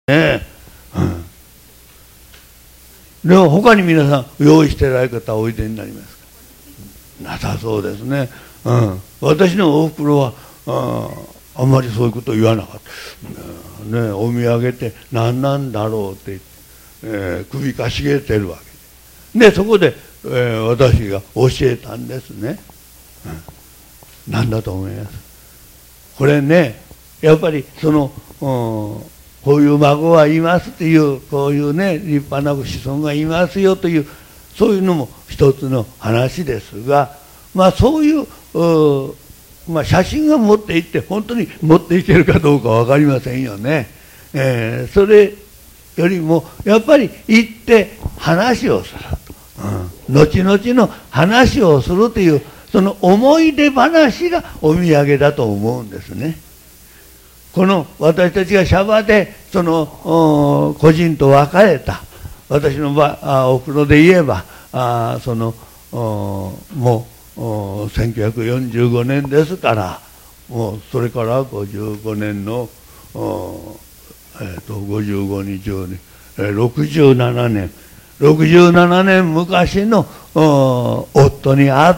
ね。でも他に皆さん用意してられる方はおいでになりますか？なさそうですね。私のおふくろはあんまりそういうことを言わなかった。お土産って何なんだろうって言って、首かしげてるわけで、そこで、私が教えたんですね。何だと思います？これね、やっぱりこういう孫はいますっていう、こういうね、立派な子孫がいますよという、そういうのも一つの話ですが、そういう写真が持っていって本当に持っていけるかどうか分かりませんよね。それよりもやっぱり行って話をする、後々の話をするという、その思い出話がお土産だと思うんですね。この私たちがシャバで個人と別れた、私のおふくろで言えばもう1945年ですから、もうそれから55年の55日に67年昔の夫に会って、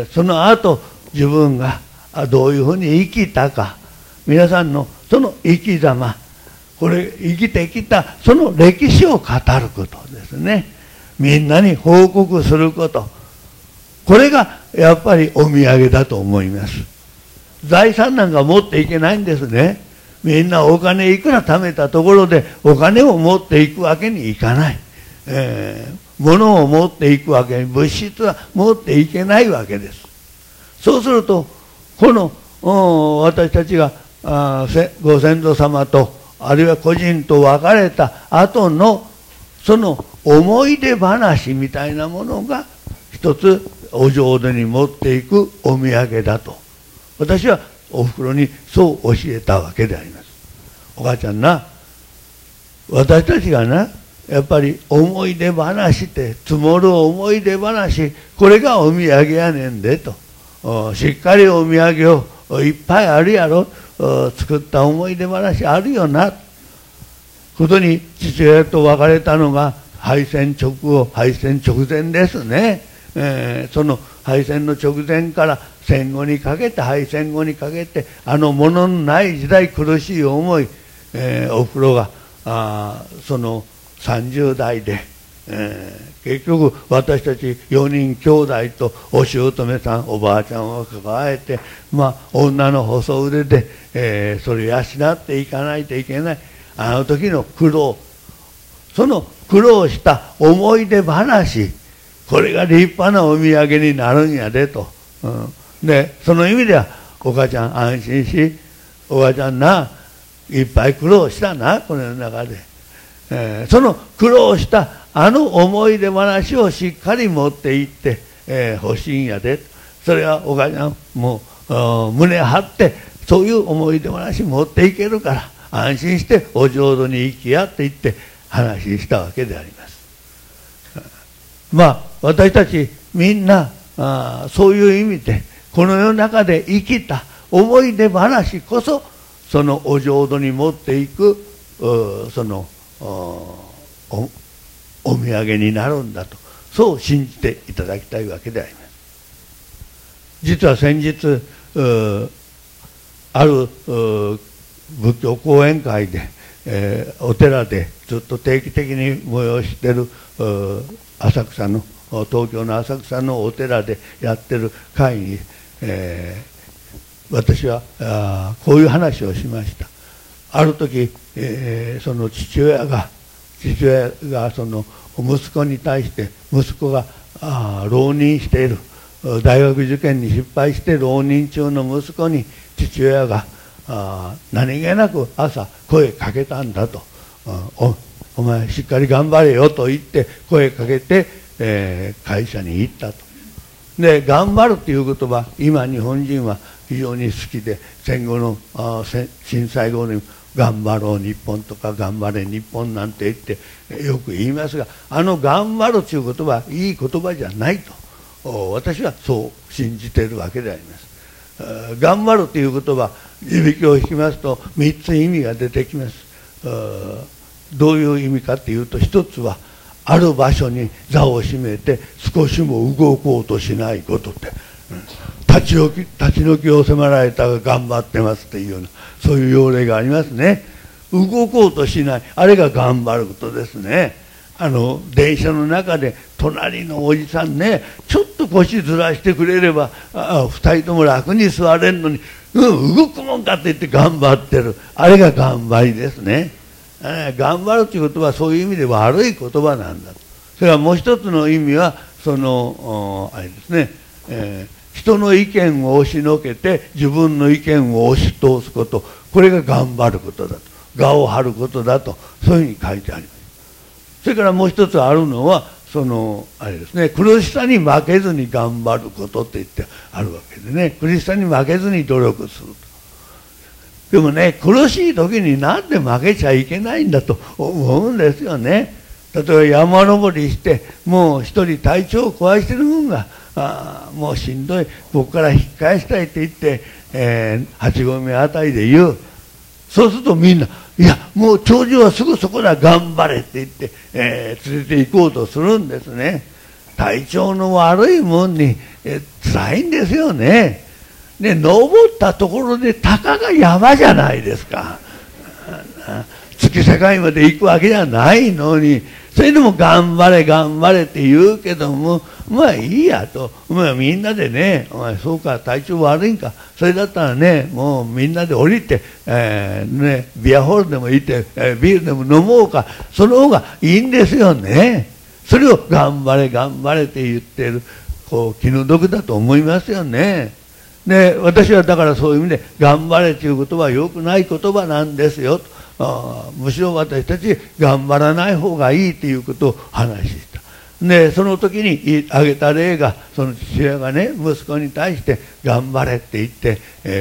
その後自分がどういうふうに生きたか、皆さんのその生き様、これ生きてきたその歴史を語ることですね。みんなに報告すること、これがやっぱりお土産だと思います。財産なんか持っていけないんですね。みんなお金いくら貯めたところでお金を持っていくわけにいかない。物を持っていくわけに、物質は持っていけないわけです。そうするとこの私たちがご先祖様とあるいは個人と別れた後のその思い出話みたいなものが一つお浄土に持っていくお土産だと、私はおふくろにそう教えたわけであります。お母ちゃんな、私たちがな、やっぱり思い出話って積もる思い出話、これがお土産やねんでと、しっかりお土産をいっぱいあるやろ、作った思い出話あるよなことに、父親と別れたのが敗戦直前ですね。その敗戦の直前から戦後にかけて、敗戦後にかけて、物のない時代苦しい思い、おふくろがその30代で、結局私たち4人兄弟とお姑さんおばあちゃんを抱えて、女の細腕で、それを養っていかないといけない。あの時の苦労、その苦労した思い出話、これが立派なお土産になるんやでと。でその意味ではお母ちゃん安心し、お母ちゃんないっぱい苦労したな、この世の中で。その苦労した思い出話をしっかり持っていって、欲しいんやで。それはお母ちゃんもう胸張ってそういう思い出話持っていけるから安心してお浄土に行きやって言って話したわけであります。私たちみんなそういう意味でこの世の中で生きた思い出話こそそのお浄土に持っていくそのお土産になるんだと、そう信じていただきたいわけであります。実は先日ある仏教講演会で、お寺でずっと定期的に催している浅草の東京の浅草のお寺でやってる会に、私はこういう話をしました。ある時、その父親がその息子に対して、息子が浪人している、大学受験に失敗して浪人中の息子に父親が何気なく朝声かけたんだと。お前しっかり頑張れよと言って声かけて、会社に行ったと。で頑張るという言葉、今日本人は非常に好きで、戦後の震災後に頑張ろう日本とか頑張れ日本なんて言ってよく言いますが、頑張るという言葉はいい言葉じゃないと私はそう信じているわけであります。頑張るという言葉、字引きを引きますと3つ意味が出てきます。 どういう意味かっていうと、一つはある場所に座を占めて少しも動こうとしないことって、立ち退きを迫られたが頑張ってますっていうような、そういう要例がありますね。動こうとしない、あれが頑張ることですね。電車の中で隣のおじさんね、ちょっと腰ずらしてくれれば2人とも楽に座れるのに、動くもんかって言って頑張ってる、あれが頑張りですね。頑張るということはそういう意味で悪い言葉なんだと。それからもう一つの意味はあれですね、人の意見を押しのけて自分の意見を押し通すこと、これが頑張ることだと、我を張ることだと、そういうふうに書いてあります。それからもう一つあるのはあれですね、苦しさに負けずに頑張ることって言ってあるわけでね、苦しさに負けずに努力すると。でもね、苦しい時になんで負けちゃいけないんだと思うんですよね。例えば山登りしてもう一人体調を壊してる分がもうしんどい、ここから引き返したいって言って、8合目あたりで言う。そうするとみんな、いやもう頂上はすぐそこだ、頑張れって言って、連れて行こうとするんですね。体調の悪いもんに、辛いんですよね。で登ったところでたかが山じゃないですか。月境まで行くわけじゃないのに、それでも頑張れ頑張れって言うけども、まあいいやと、みんなでね、お前そうか体調悪いんか、それだったらね、もうみんなで降りて、ビアホールでも行って、ビールでも飲もうか、その方がいいんですよね。それを頑張れ頑張れって言ってる、気の毒だと思いますよね。で私はだからそういう意味で頑張れという言葉は良くない言葉なんですよと。むしろ私たち頑張らない方がいいということを話した。でその時に挙げた例が、その父親がね息子に対して頑張れって言って、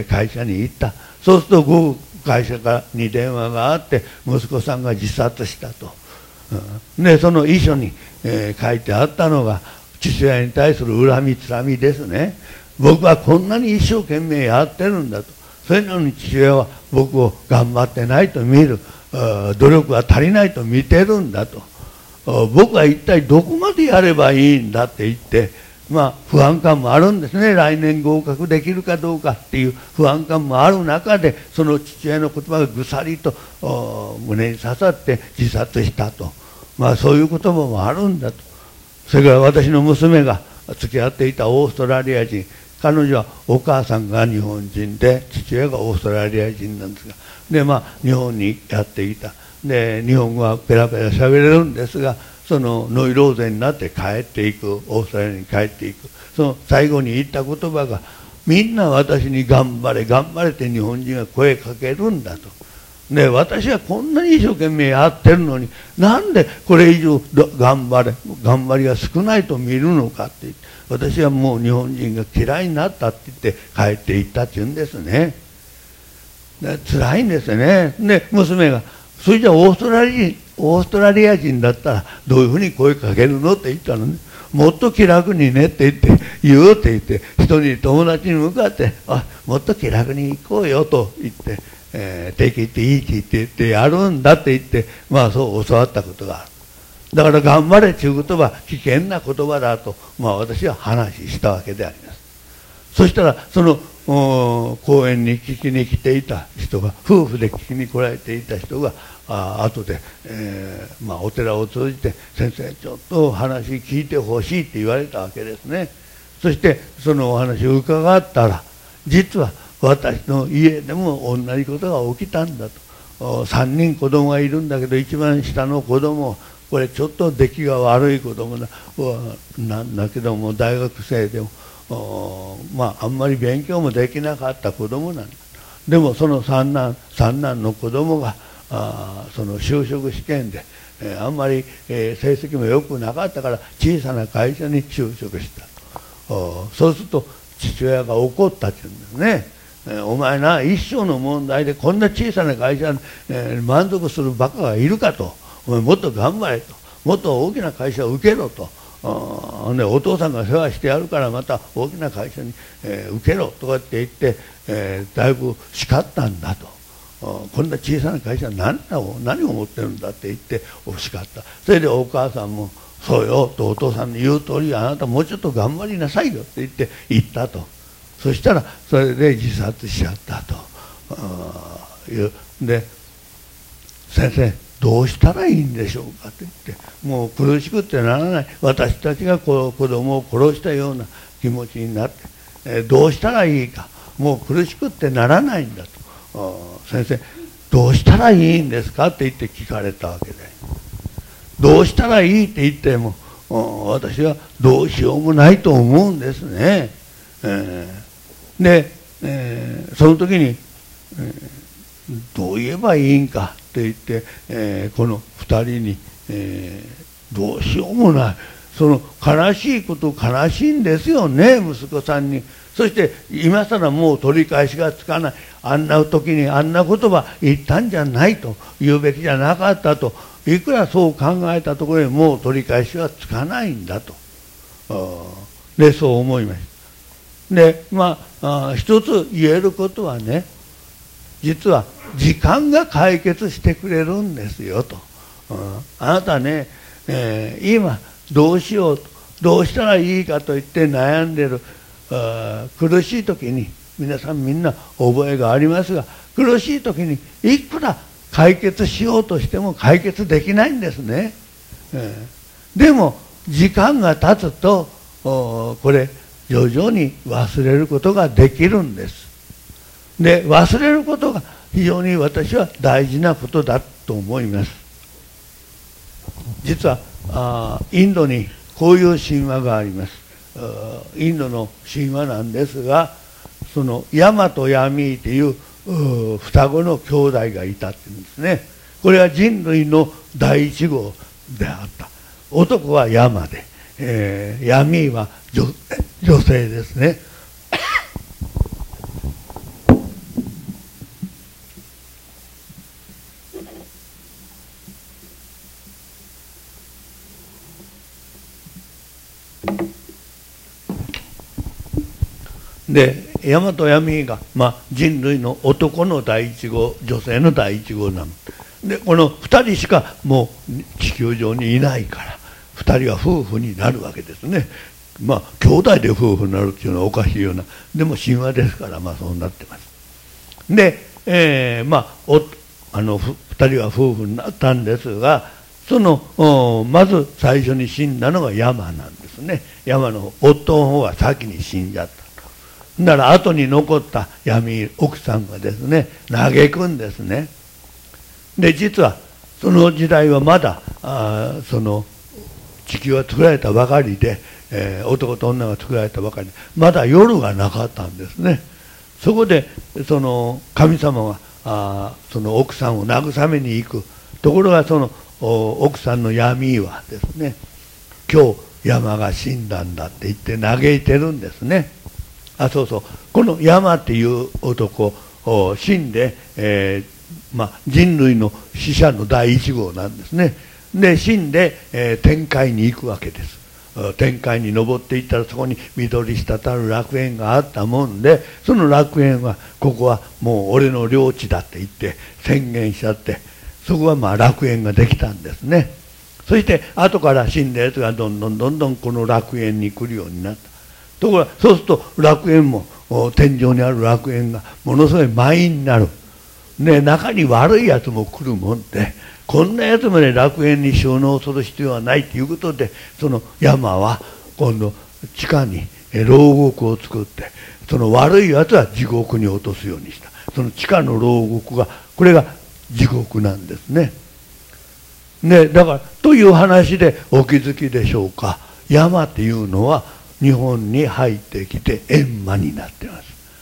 会社に行った。そうすると午後会社に電話があって息子さんが自殺したと。でその遺書に、書いてあったのが父親に対する恨みつらみですね。僕はこんなに一生懸命やってるんだと。それなのに父親は僕を頑張ってないと見る、努力が足りないと見てるんだと。僕は一体どこまでやればいいんだって言って、不安感もあるんですね。来年合格できるかどうかっていう不安感もある中で、その父親の言葉がぐさりと胸に刺さって自殺したと。そういう言葉もあるんだと。それから私の娘が付き合っていたオーストラリア人、彼女はお母さんが日本人で父親がオーストラリア人なんですが、で日本にやっていた。で日本語はペラペラ喋れるんですが、そのノイローゼになって帰っていく、オーストラリアに帰っていく、その最後に言った言葉が、みんな私に頑張れ頑張れって日本人が声かけるんだと。で私はこんなに一生懸命やってるのに、なんでこれ以上頑張りが少ないと見るのかって言って、私はもう日本人が嫌いになったって言って帰っていったって言うんですね。辛いんですよね。で娘が、それじゃオーストラリア人だったらどういうふうに声かけるのって言ったのね。もっと気楽にねって言うって言って、友達に向かって、もっと気楽に行こうよと言って、適っていいって言ってやるんだって言って、そう教わったことがある。だから頑張れという言葉は危険な言葉だと、私は話したわけであります。そしたらその講演に聞きに来ていた人が、夫婦で聞きに来られていた人が後で、お寺を通じて先生ちょっと話聞いてほしいって言われたわけですね。そしてそのお話を伺ったら、実は私の家でも同じことが起きたんだと。3人子供がいるんだけど、一番下の子供、これちょっと出来が悪い子供なんだけども、大学生でもあんまり勉強もできなかった子供なんだ。でもその三男の子供がその就職試験で、あんまり、成績も良くなかったから小さな会社に就職した。そうすると父親が怒ったって言うんですね。お前な、一生の問題でこんな小さな会社に、満足するバカがいるかと。お前もっと頑張れと。もっと大きな会社を受けろと。お父さんが世話してやるからまた大きな会社に、受けろとかって言って、だいぶ叱ったんだと。 こんな小さな会社何を持ってるんだって言って欲しかった。それでお母さんもそうよとお父さんの言う通りあなたもうちょっと頑張りなさいよって言ったと。そしたらそれで自殺しちゃったというで、先生どうしたらいいんでしょうかって言って、もう苦しくってならない、私たちが子供を殺したような気持ちになって、どうしたらいいか、もう苦しくってならないんだと。先生どうしたらいいんですかって言って聞かれたわけで、どうしたらいいって言っても私はどうしようもないと思うんですね。で、その時に、どう言えばいいんかって言って、この2人に、どうしようもない、その悲しいこと悲しいんですよね、息子さんに。そして今更もう取り返しがつかない、あんな時にあんな言葉言ったんじゃないと、言うべきじゃなかったと、いくらそう考えたところでもう取り返しはつかないんだと。でそう思いました。で一つ言えることはね、実は時間が解決してくれるんですよと。あなたね、今どうしようと、どうしたらいいかと言って悩んでる苦しい時に、皆さんみんな覚えがありますが、苦しい時にいくら解決しようとしても解決できないんですね。でも時間が経つとこれ徐々に忘れることができるんです。で忘れることが非常に私は大事なことだと思います。実はインドにこういう神話があります。インドの神話なんですが、そのヤマとヤミーという双子の兄弟がいたっていうんですね。これは人類の第一号であった。男はヤマで、ヤミーは女性ですね。でヤマとヤミーが、人類の男の第一号、女性の第一号なので、この2人しかもう地球上にいないから2人は夫婦になるわけですね。兄弟で夫婦になるっていうのはおかしいような、でも神話ですからそうなってます。で、2人は夫婦になったんですが、そのまず最初に死んだのがヤマなんですね。ヤマの夫の方が先に死んじゃった。なら後に残ったヤミ奥さんがですね嘆くんですね。で実はその時代はまだその地球は作られたばかりで、男と女が作られたばかりでまだ夜がなかったんですね。そこでその神様がその奥さんを慰めに行くところが、その奥さんのヤミはですね、今日ヤマが死んだんだって言って嘆いてるんですね。そうそう、このヤマっていう男死んで、人類の死者の第一号なんですね。で死んで、天界に行くわけです。天界に登っていったらそこに緑滴る楽園があったもんで、その楽園はここはもう俺の領地だって言って宣言しちゃって、そこは楽園ができたんですね。そして後から死んだやつがどんどんこの楽園に来るようになった。ところがそうすると楽園も天井にある楽園がものすごい満員になる。中に悪いやつも来るもんで、こんなやつまで楽園に収納する必要はないということで、その山は今度地下に牢獄を作って、その悪いやつは地獄に落とすようにした。その地下の牢獄が、これが地獄なんですね。だからという話でお気づきでしょうか。山っていうのは日本に入ってきて閻魔になってます。